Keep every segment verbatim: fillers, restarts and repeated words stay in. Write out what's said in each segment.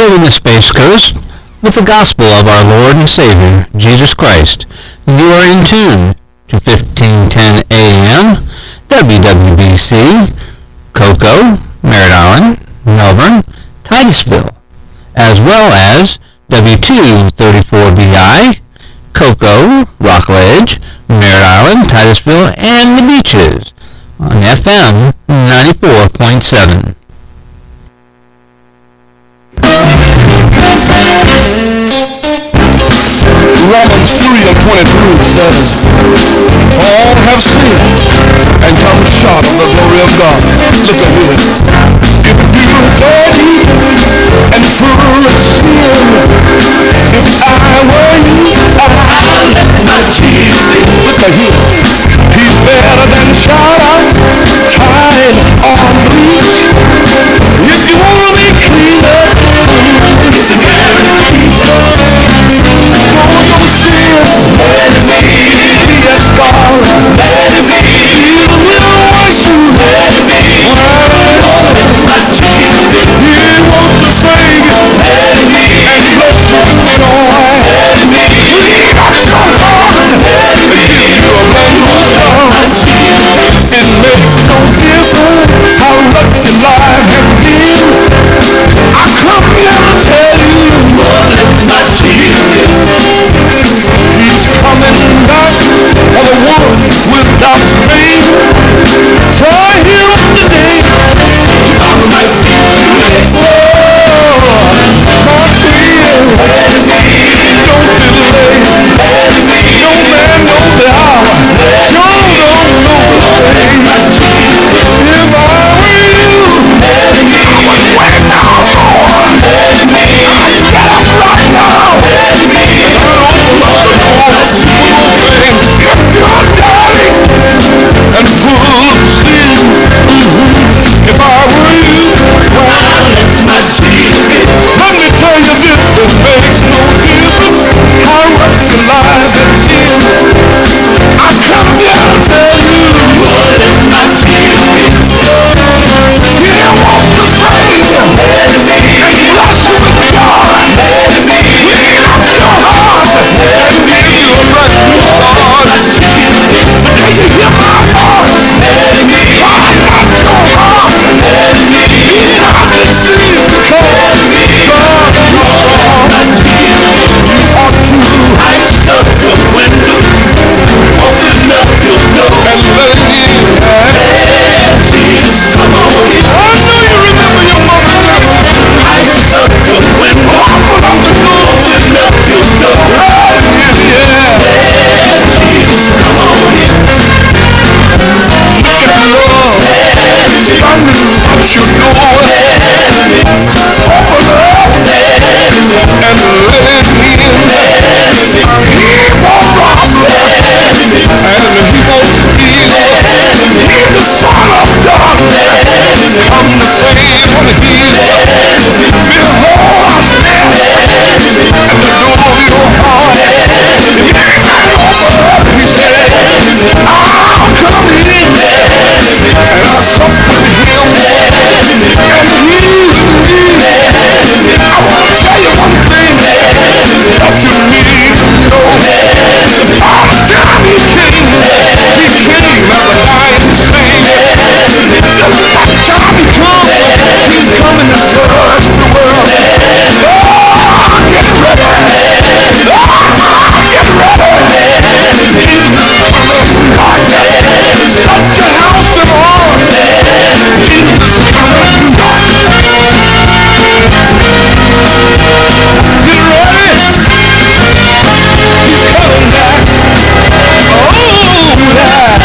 Sailing the Space Coast with the gospel of our Lord and Savior, Jesus Christ. You are in tune to fifteen ten A M, W W B C, Cocoa, Merritt Island, Melbourne, Titusville, as well as W two thirty-four B I, Cocoa, Rockledge, Merritt Island, Titusville, and the Beaches on F M ninety-four point seven. Romans three and twenty-three says, all have sinned and come short of the glory of God. Look at here. If you're dirty and full of sin, if I were you, I'd let my Jesus in. Look at here. He's better than shout, tied on bleach. If you want to be cleaner, it's a guarantee. Let me be a scar. Let me you will wash you. Let me let my Jesus. He wants to save you. Let me and bless you with joy. Let me lead us to Lord. Let me give you a brand new start. It makes no difference how rough your life has been. I come here to tell you, let my Jesus. He's coming back for the one without stain. Try him today. I might be too late. Oh, my dear. Don't delay. No man knows the hour. Sure don't know the day. If I were you, I would wait now, Lord. I'd get up right now. And full of sin. Mm-hmm. If I were you, I'd let my Jesus. Let me tell you this, it makes no difference how rough your life has been. I come here to tell you, let my Jesus. He wants to save you and bless you with joy. Clean up your heart and give you a brand new start. Can you hear my voice? Let me find out your heart. Let me not deceive the God. God, you ought to ice up your window, open up your door, and let me in. Jesus, come on in. I know you remember your mama telling you. Ice up your window, open up the door, open up your door. Right here, yeah. Jesus, come on in. Look at the Lord. Standing at your door. Open up and let him in. He won't rob you and he won't steal. He's the Son of God. Come to save and heal. Behold, I stand at the door of your heart. If any man open up, he said, I'll come in and I'll sup with him and he with me. I want to tell you one thing that you need to know. All the time he came, he came as a lion slain. The next time he comes, he's coming to judge the world. Oh, get ready. Oh, get ready. Jesus is coming back. Shut your house to the Lord. Jesus is coming back. Get ready. He's coming back. Oh, yeah.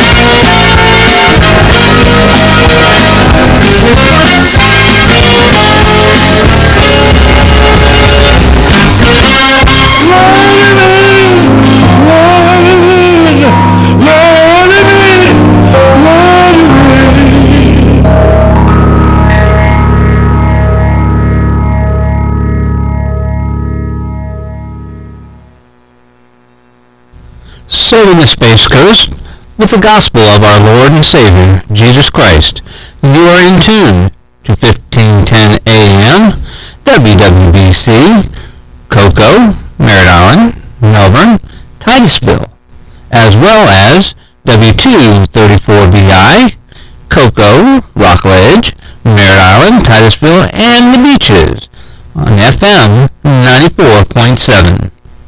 Sailing the Space Coast with the gospel of our Lord and Savior, Jesus Christ. You are in tune to fifteen ten A M, W W B C, Cocoa, Merritt Island, Melbourne, Titusville, as well as W two thirty-four B I, Cocoa, Rockledge, Merritt Island, Titusville, and the Beaches on F M ninety-four point seven.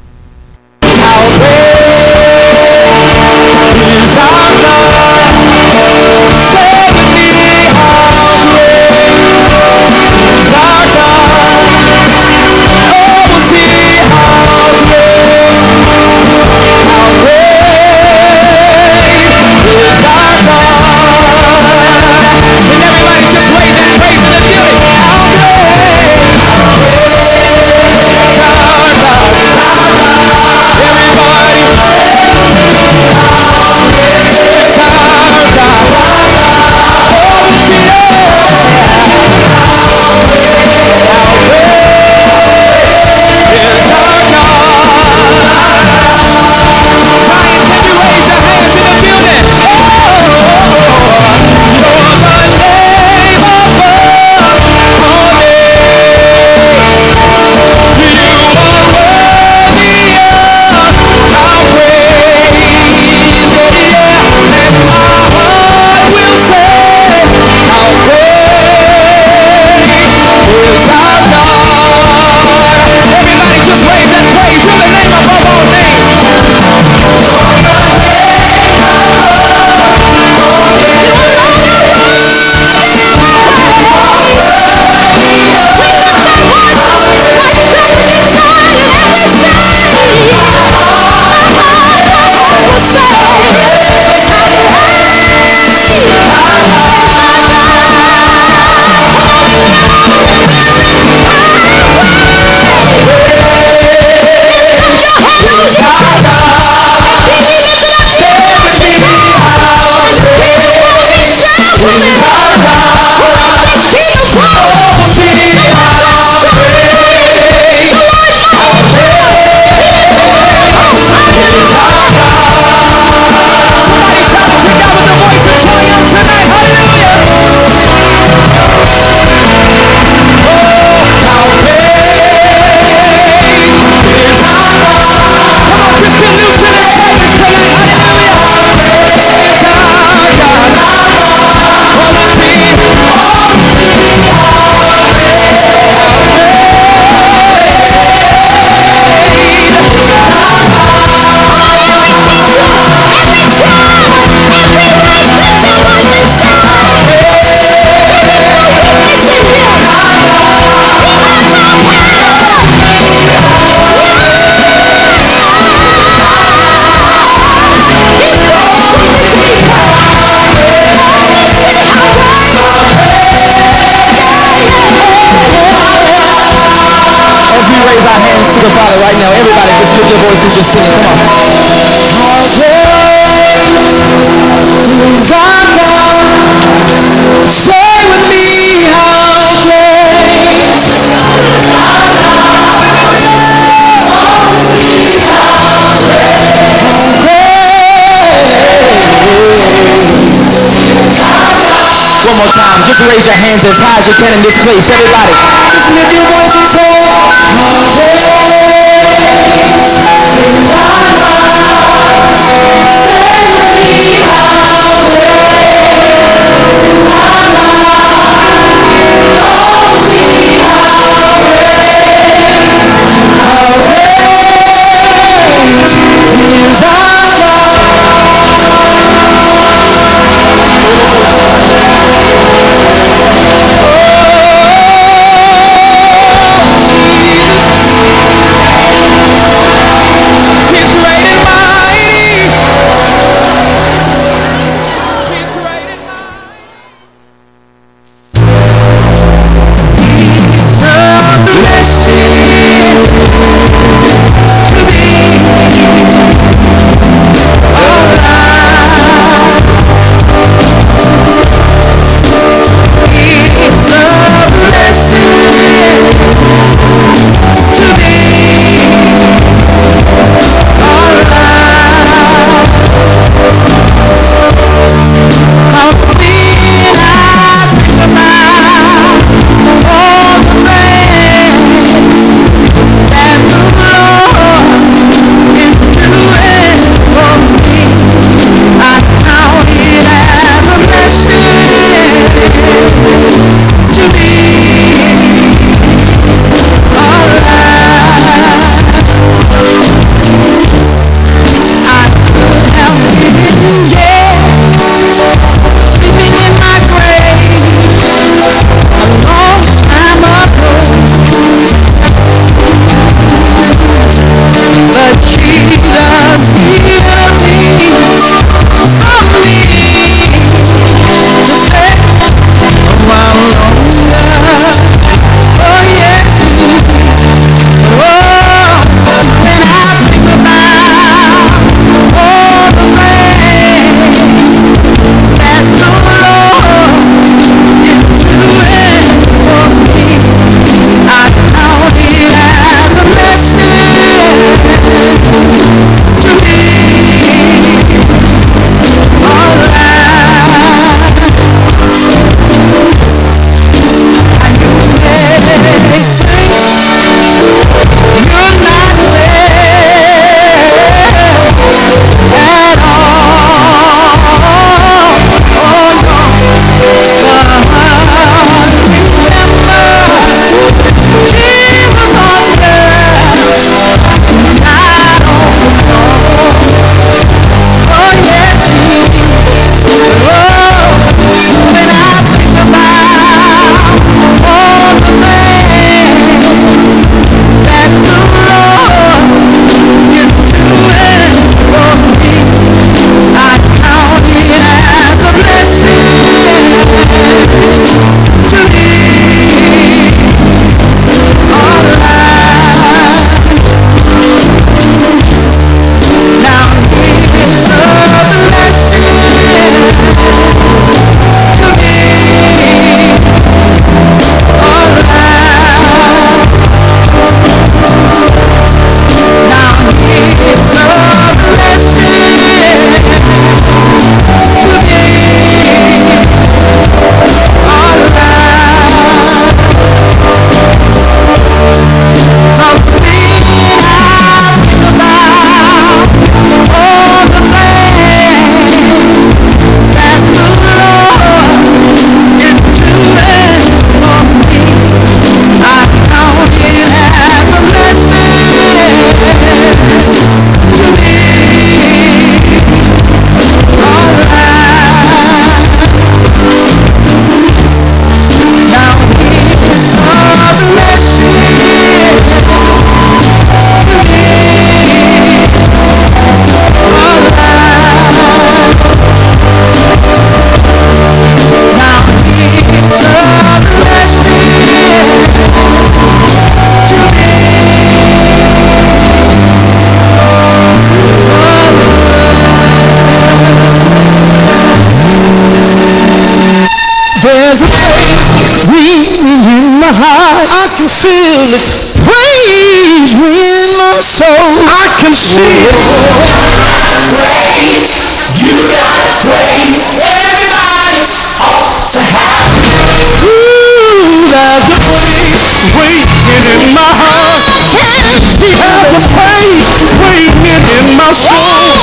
the Father right now. Everybody just lift your voice and just sing it. Come on. How great is our God? Say with me, how great is our God? One more time, just raise your hands as high as you can in this place. Everybody, just lift your voice and say, how great is our God? see it. Praise, you gotta praise. Everybody ought to have. Ooh, there's a praise ringing in my heart. There's a praise ringing in my soul.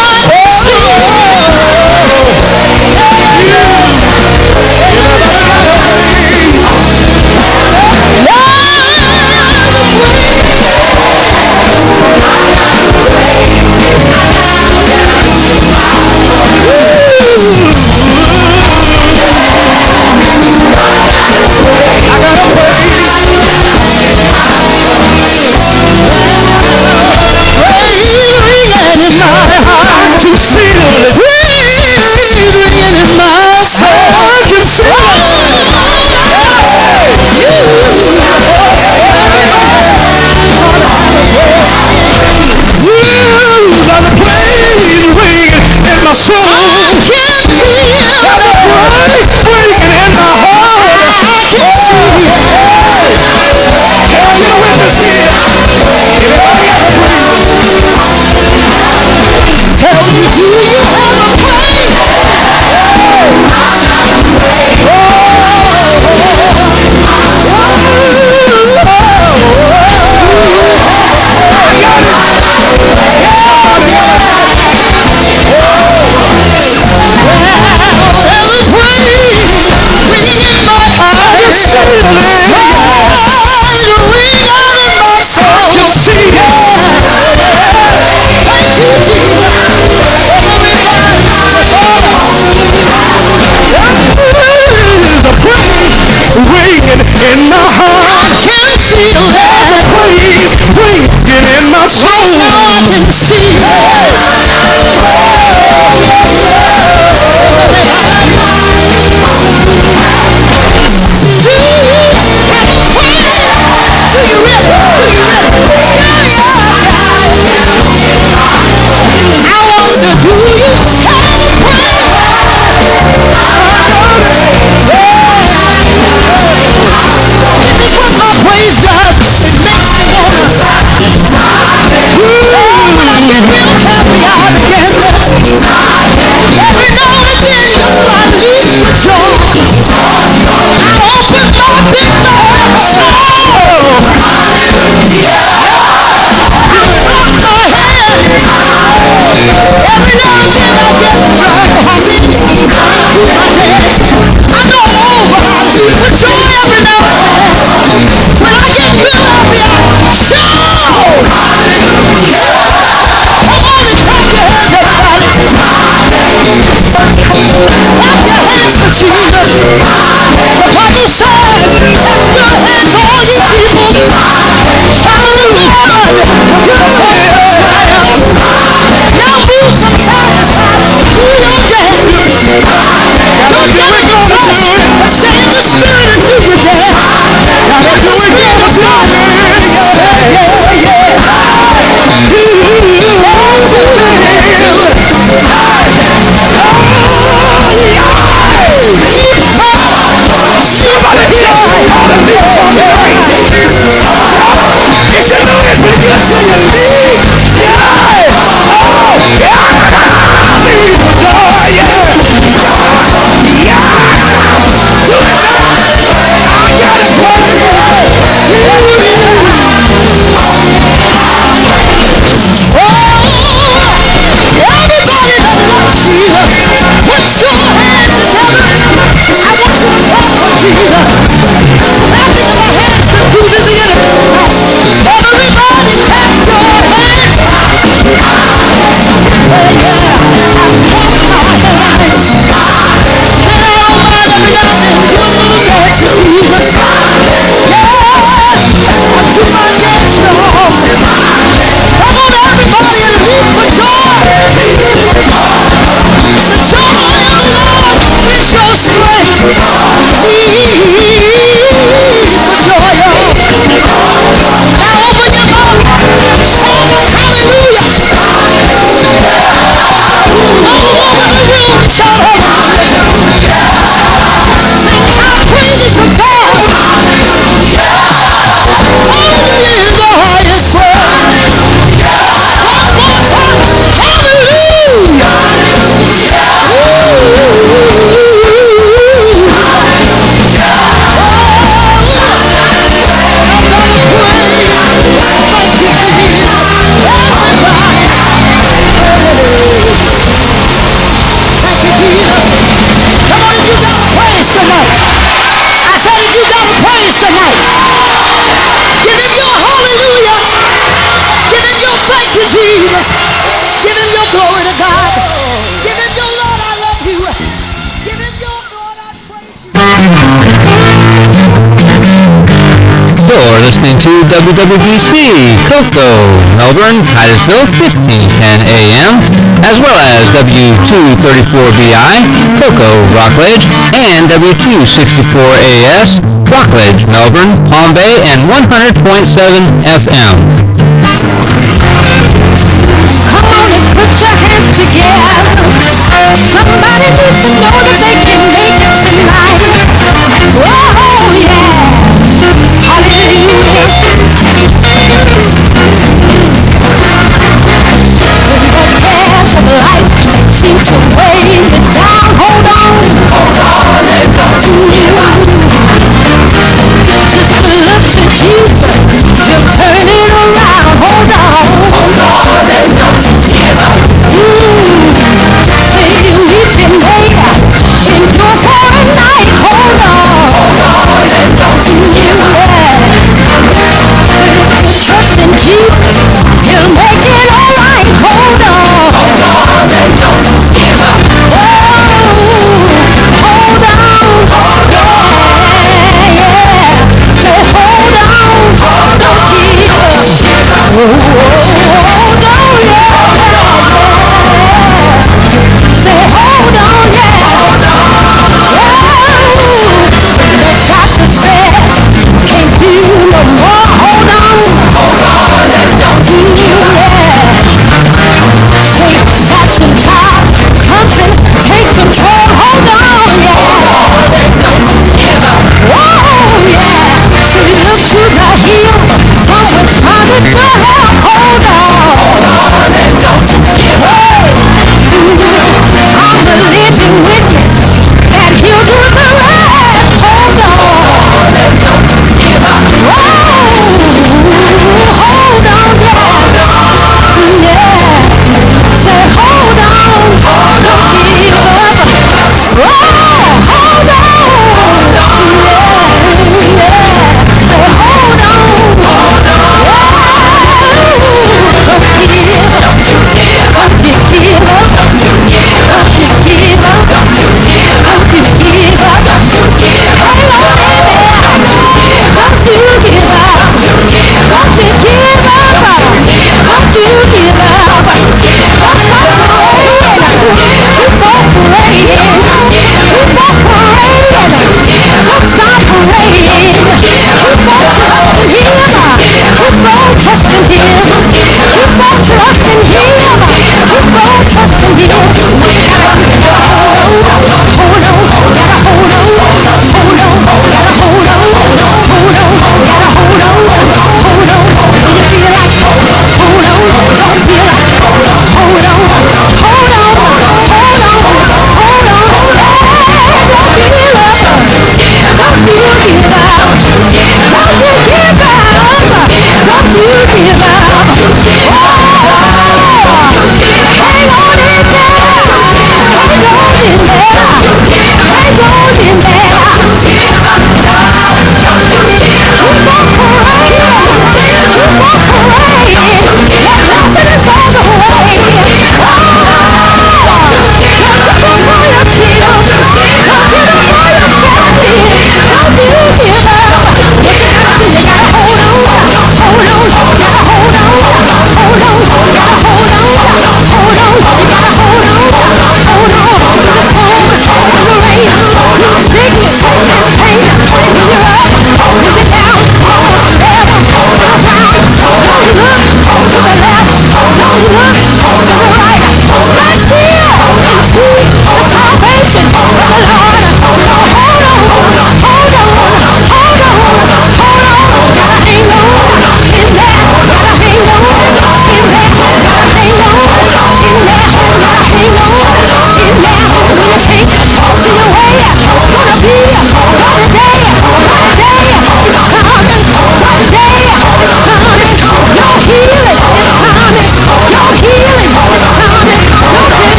In my heart, I can feel that praise ringing in my soul. I can see it. Do you have a praise? Do you really? Do you really? I wonder, do you have a praise? Praise does, it makes me wanna Ooh, when I get real happy I begin every now and then you know I leave with joy I open my big mouth and shout yeah. I rock my head every now and then I get right happy to my head I know but I leave with joy every now and then when I get real happy, I shout! Hallelujah! Come on and clap your hands, everybody! Clap your hands for Jesus! The Bible says, clap your hands, all you people! Shout to the Lord! You're the triumph! Now move from side to side, do your dance! Don't get it confessed, but stay in the spirit and do your dance! Gotta do it again, the fire! Yeah, yeah, yeah! Somebody shout hallelujah! If you know it's been good to your knees! listening to W W B C, Cocoa, Melbourne, Titusville, fifteen ten A M, as well as W two thirty-four B I, Cocoa, Rockledge, and W two sixty-four A S, Rockledge, Melbourne, Palm Bay, and one hundred point seven F M. Come on and put your hands together. Somebody needs to know that they can make it tonight. Oh yeah, hallelujah. When the cares of life seem to weigh you down, hold on, hold on and come to you. Just look to Jesus, just turn it around.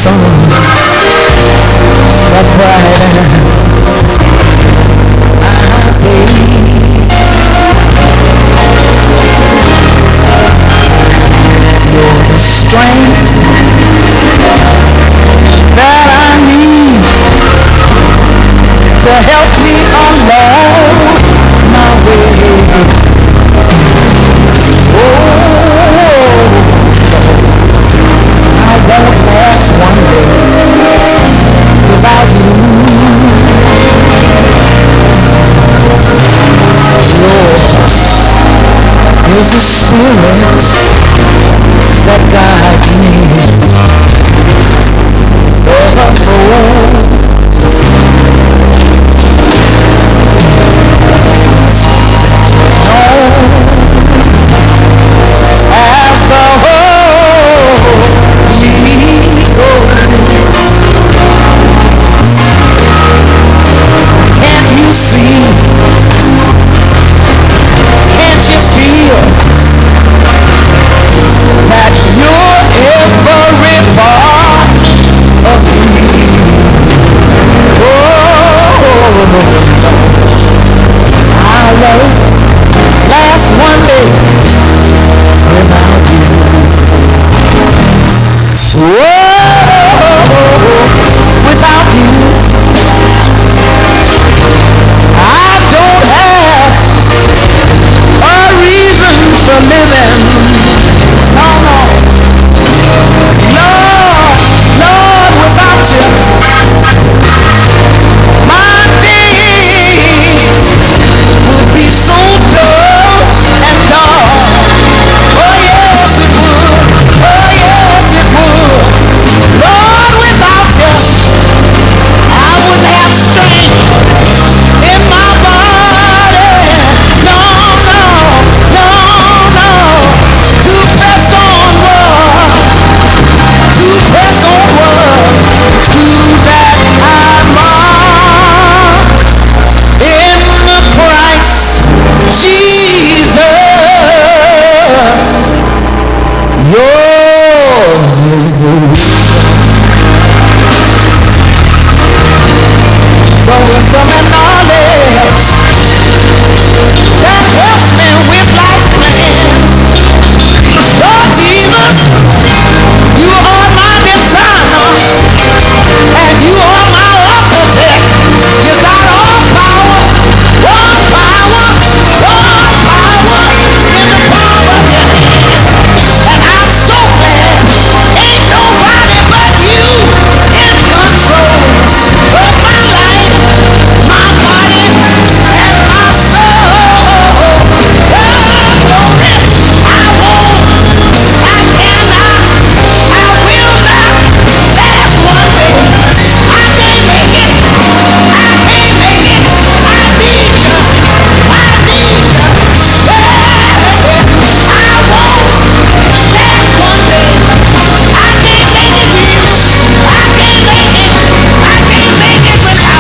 sun that brighten my day. You're the strength that I need to help me along my way. I won't last one day without you. Yours is the spirit that guides me. Ever knows